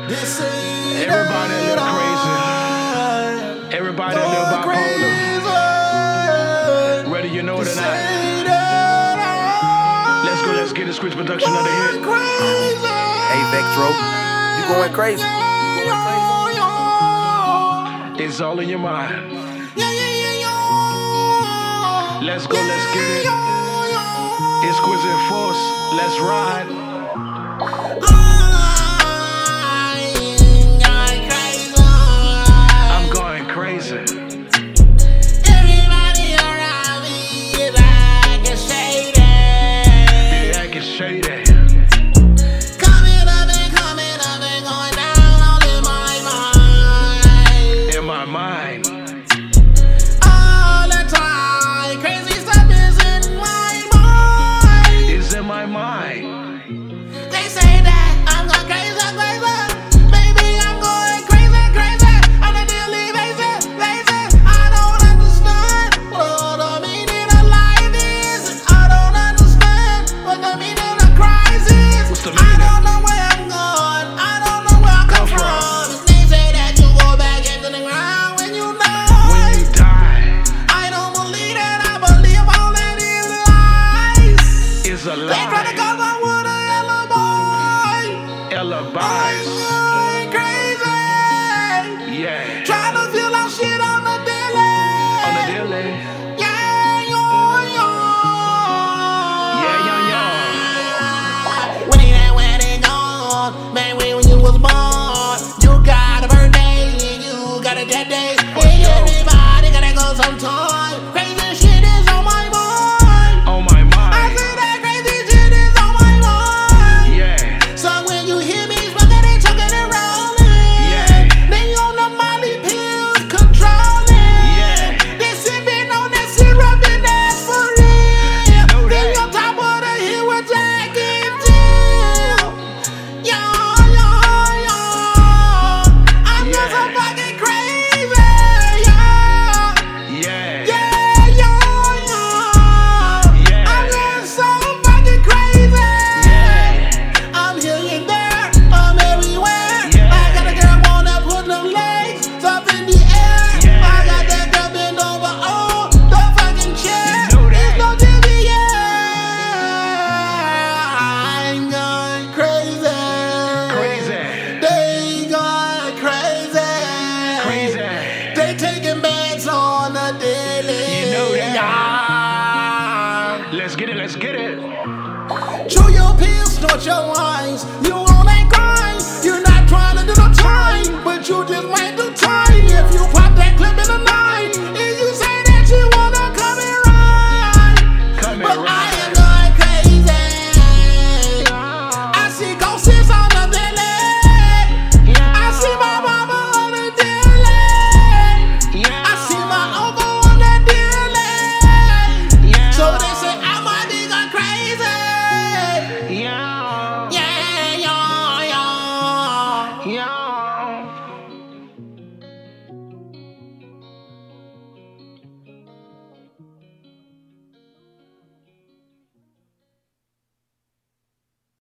Everybody a little crazy. Everybody a little bipolar. Whether you know it or not. Let's go, let's get the Squidz production of the hit. Hey Vectro, you going crazy. It's all in your mind. Let's go, let's get it. It's Squidz in force. Let's ride. I'm going crazy. Everybody around me is acting shady. They acting shady. Coming up and going down all in my mind. In my mind. All the time, crazy stuff is in my mind. It's in my mind. They say that I'm going crazy. Baby, I'm going crazy. On a daily basis. I don't understand what the meaning of life is. I don't understand what the meaning of crisis. What's the I meaning? don't know where I'm going. I don't know where I come from. They say that you go back into the ground when you die. When you die, I don't believe that. I believe all that is lies. it's a They try to lie. call my wood a yellow boy. Alibis. I'm crazy. Yeah. Trying to feel our shit on the daily. On the daily. Yeah, yo. Yeah. When it gone, man, when you was born, you got a birthday and you got a dead day. And everybody gotta go sometime. Crazy shit is on my mind. On my I mind. said that crazy shit is on my mind. Yeah. So when you hear me smoking and choking and rolling, Yeah. they on the Molly pills controlling. Yeah. They sipping on that syrup and that's for real. Know Then that. on top of the hill with Jack and Jill. Yo. I'm just so Yeah. fucking crazy. Yo. Yeah. Yeah. Yeah. I'm just so fucking crazy. Yeah. I'm here and there, I'm everywhere. Yeah. I got a girl wanna put them legs up in the air. Yeah. I got that girl bend over on the fucking chair. You know that. It's no Jimmy, I'm going crazy. Crazy. They going crazy. Crazy. They taking bets on the daily. You know that. Yeah. Let's get it. Let's get it. Chew your pills, snort your wines.